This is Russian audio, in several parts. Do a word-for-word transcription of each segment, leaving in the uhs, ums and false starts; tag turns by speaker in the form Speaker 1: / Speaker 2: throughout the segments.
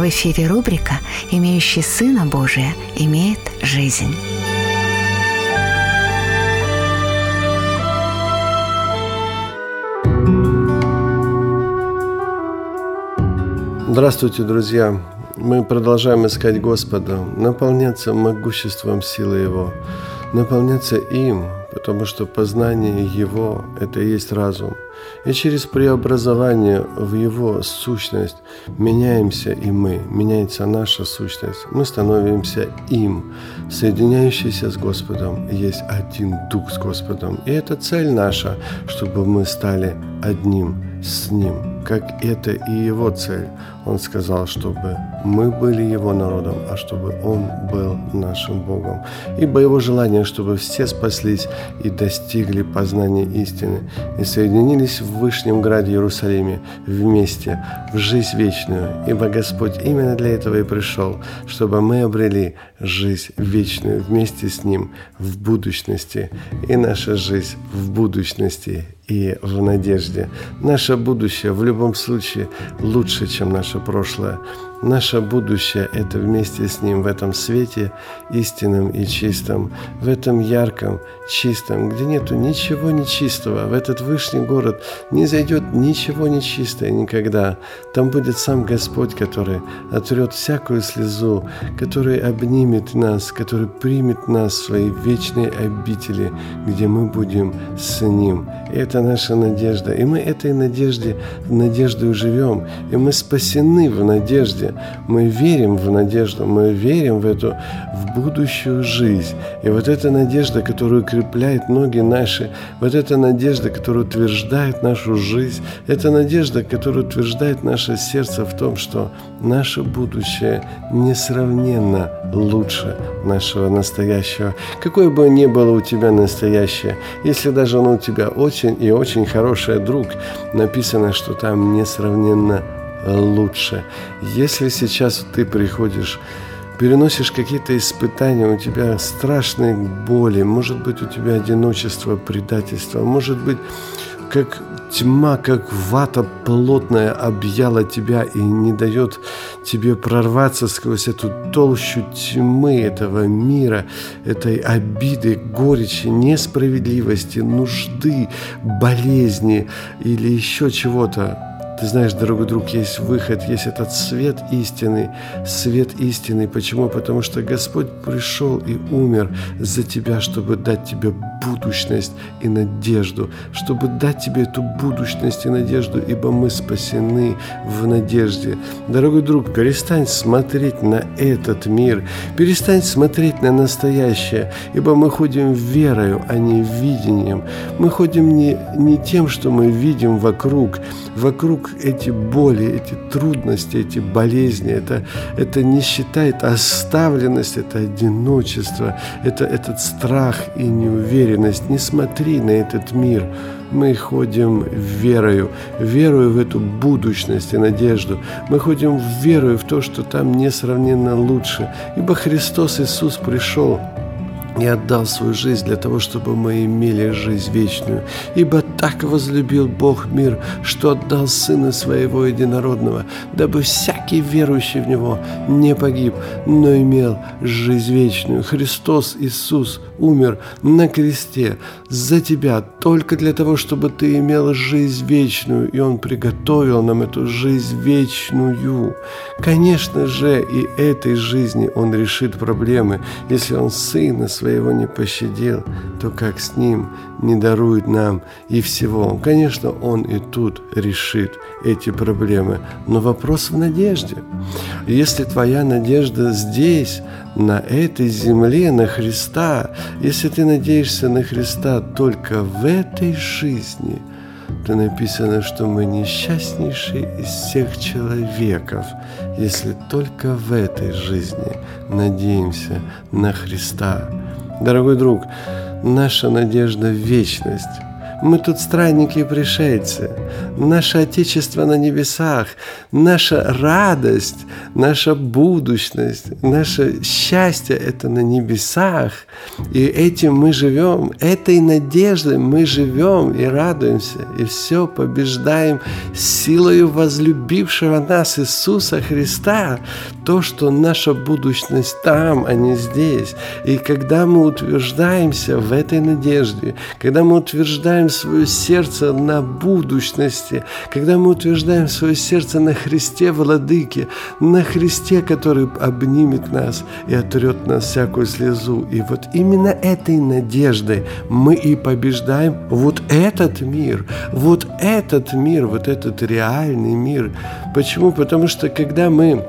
Speaker 1: В эфире рубрика «Имеющий Сына Божия имеет жизнь».
Speaker 2: Здравствуйте, друзья! Мы продолжаем искать Господа, наполняться могуществом силы Его, наполняться им, потому что познание Его – это и есть разум. И через преобразование в Его сущность меняемся и мы, меняется наша сущность. Мы становимся им, соединяющийся с Господом, есть один Дух с Господом. И это цель наша, чтобы мы стали одним с Ним, как это и Его цель. Он сказал, чтобы мы были Его народом, а чтобы Он был нашим Богом. Ибо Его желание, чтобы все спаслись и достигли познания истины, и соединились в Вышнем Граде Иерусалиме вместе в жизнь вечную. Ибо Господь именно для этого и пришел, чтобы мы обрели жизнь вечную вместе с Ним в будущности. И наша жизнь в будущности и в надежде. Наше будущее в любом случае лучше, чем наше прошлое. Наше будущее – это вместе с Ним в этом свете истинном и чистом, в этом ярком, чистом, где нету ничего нечистого. В этот вышний город не зайдет ничего нечистое никогда. Там будет сам Господь, который отрет всякую слезу, который обнимет нас, который примет нас в свои вечные обители, где мы будем с Ним. И это наша надежда. И мы этой надежде, надеждой живем. И мы спасены в надежде. Мы верим в надежду, мы верим в эту, в будущую жизнь. И вот эта надежда, которая укрепляет ноги наши, вот эта надежда, которая утверждает нашу жизнь, это надежда, которая утверждает наше сердце в том, что наше будущее несравненно лучше нашего настоящего. Какое бы ни было у тебя настоящее, если даже оно у тебя очень и очень хороший друг, написано, что там несравненно лучше. Если сейчас ты приходишь, переносишь какие-то испытания, у тебя страшные боли, может быть, у тебя одиночество, предательство, может быть, как тьма, как вата плотная объяла тебя и не дает тебе прорваться сквозь эту толщу тьмы этого мира, этой обиды, горечи, несправедливости, нужды, болезни или еще чего-то. Ты знаешь, дорогой друг, есть выход, есть этот свет истины, свет истины. Почему? Потому что Господь пришел и умер за тебя, чтобы дать тебе будущность и надежду, чтобы дать тебе эту будущность и надежду, ибо мы спасены в надежде. Дорогой друг, перестань смотреть на этот мир, перестань смотреть на настоящее, ибо мы ходим верою, а не видением. Мы ходим не, не тем, что мы видим вокруг, вокруг эти боли, эти трудности, эти болезни, это, это нищета, это оставленность, это одиночество, это этот страх и неуверенность. Не смотри на этот мир. Мы ходим верою, верою в эту будущность и надежду. Мы ходим верою в то, что там несравненно лучше. Ибо Христос Иисус пришел и отдал свою жизнь для того, чтобы мы имели жизнь вечную. Ибо так возлюбил Бог мир, что отдал Сына Своего Единородного, дабы всякий верующий в Него не погиб, но имел жизнь вечную. Христос Иисус умер на кресте за тебя только для того, чтобы ты имел жизнь вечную, и Он приготовил нам эту жизнь вечную. Конечно же, и этой жизни Он решит проблемы. Если Он Сына Своего не пощадил, то как с Ним не дарует нам и всего? Конечно, Он и тут решит эти проблемы, но вопрос в надежде. Если твоя надежда здесь, на этой земле, на Христа, если ты надеешься на Христа только в этой жизни, то написано, что мы несчастнейшие из всех человеков, если только в этой жизни надеемся на Христа. Дорогой друг, наша надежда – вечность. Мы тут странники и пришельцы. Наше Отечество на небесах, наша радость, наша будущность, наше счастье – это на небесах. И этим мы живем, этой надеждой мы живем и радуемся, и все побеждаем силою возлюбившего нас Иисуса Христа. То, что наша будущность там, а не здесь. И когда мы утверждаемся в этой надежде, когда мы утверждаем свое сердце на будущности, когда мы утверждаем свое сердце на Христе Владыке, на Христе, который обнимет нас и отрет нас всякую слезу. И вот именно этой надеждой мы и побеждаем вот этот мир, вот этот мир, вот этот реальный мир. Почему? Потому что когда мы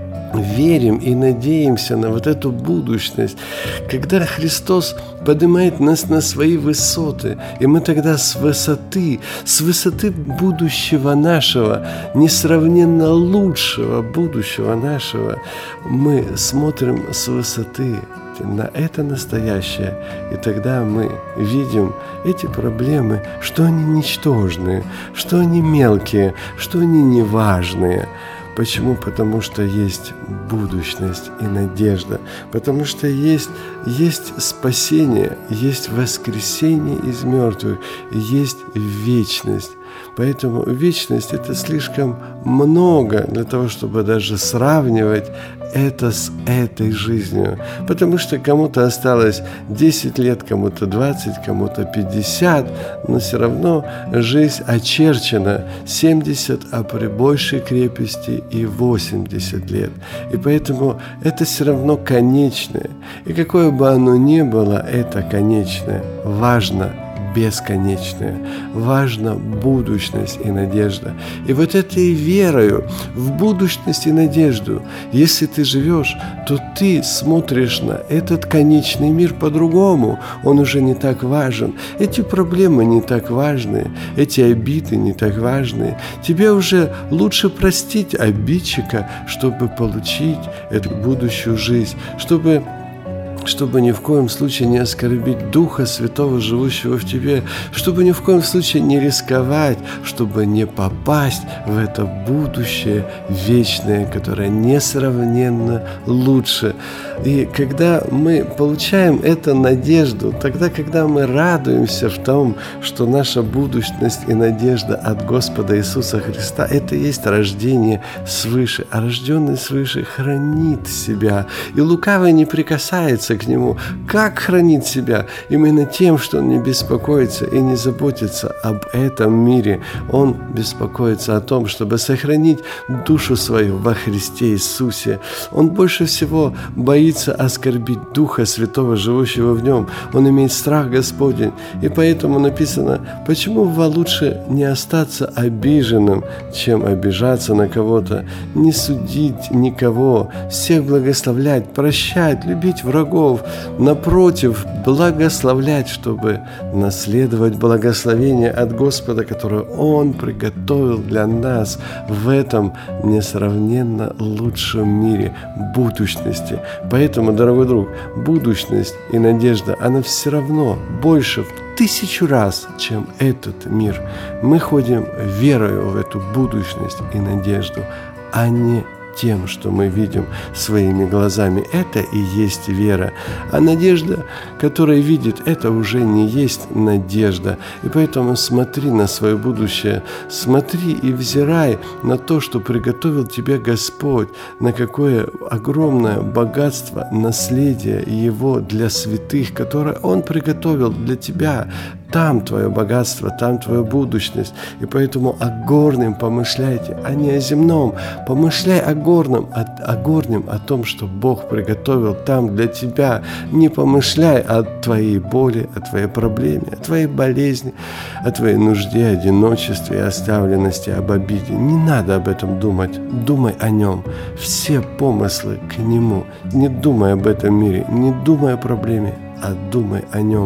Speaker 2: верим и надеемся на вот эту будущность, когда Христос поднимает нас на свои высоты, и мы тогда с высоты, с высоты будущего нашего, несравненно лучшего будущего нашего, мы смотрим с высоты на это настоящее, и тогда мы видим эти проблемы, что они ничтожные, что они мелкие, что они неважные. Почему? Потому что есть будущность и надежда. Потому что есть, есть спасение, есть воскресение из мертвых, есть вечность. Поэтому вечность – это слишком много для того, чтобы даже сравнивать это с этой жизнью. Потому что кому-то осталось десять лет, кому-то двадцать, кому-то пятьдесят, но все равно жизнь очерчена семьдесят, а при большей крепости и восемьдесят лет. И поэтому это все равно конечное. И какое бы оно ни было, это конечное. Важно бесконечное. Важна будущность и надежда. И вот этой верою в будущность и надежду, если ты живешь, то ты смотришь на этот конечный мир по-другому. Он уже не так важен. Эти проблемы не так важны. Эти обиды не так важны. Тебе уже лучше простить обидчика, чтобы получить эту будущую жизнь, чтобы чтобы ни в коем случае не оскорбить Духа Святого, живущего в тебе, чтобы ни в коем случае не рисковать, чтобы не попасть в это будущее вечное, которое несравненно лучше. И когда мы получаем эту надежду, тогда, когда мы радуемся в том, что наша будущность и надежда от Господа Иисуса Христа, это и есть рождение свыше, а рожденный свыше хранит себя, и лукавый не прикасается к нему. Как хранит себя? Именно тем, что он не беспокоится и не заботится об этом мире. Он беспокоится о том, чтобы сохранить душу свою во Христе Иисусе. Он больше всего боится оскорбить Духа Святого, живущего в нем. Он имеет страх Господень. И поэтому написано, почему вам лучше не остаться обиженным, чем обижаться на кого-то, не судить никого, всех благословлять, прощать, любить врагов. Напротив, благословлять, чтобы наследовать благословение от Господа, которое Он приготовил для нас в этом несравненно лучшем мире будущности. Поэтому, дорогой друг, будущность и надежда, она все равно больше в тысячу раз, чем этот мир. Мы ходим верою в эту будущность и надежду, а не тем, что мы видим своими глазами. Это и есть вера. А надежда, которая видит, это уже не есть надежда. И поэтому смотри на свое будущее, смотри и взирай на то, что приготовил тебе Господь, на какое огромное богатство, наследие Его для святых, которое Он приготовил для тебя. Там твое богатство, там твоя будущность. И поэтому о горнем помышляйте, а не о земном. Помышляй о горном, о, о горнем, о том, что Бог приготовил там для тебя. Не помышляй о твоей боли, о твоей проблеме, о твоей болезни, о твоей нужде, одиночестве, оставленности, об обиде. Не надо об этом думать. Думай о Нем. Все помыслы к Нему. Не думай об этом мире, не думай о проблеме, а думай о Нем.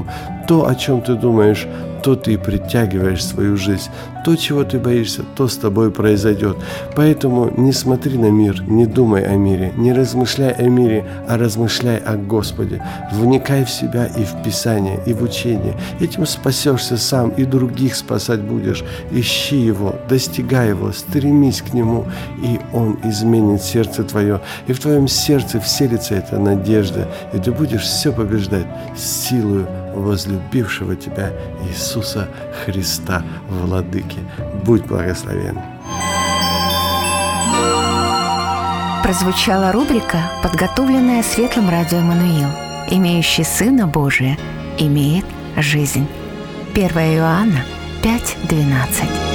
Speaker 2: То, о чем ты думаешь, то ты притягиваешь в свою жизнь. То, чего ты боишься, то с тобой произойдет. Поэтому не смотри на мир, не думай о мире, не размышляй о мире, а размышляй о Господе. Вникай в себя и в Писание, и в учение. Этим спасешься сам, и других спасать будешь. Ищи Его, достигай Его, стремись к Нему, и Он изменит сердце твое. И в твоем сердце вселится эта надежда, и ты будешь все побеждать силою возлюбившего тебя Иисуса Христа, Владыки. Будь благословен.
Speaker 1: Прозвучала рубрика, подготовленная Светлым Радио Эммануил. Имеющий Сына Божия имеет жизнь. первое Иоанна пять двенадцать.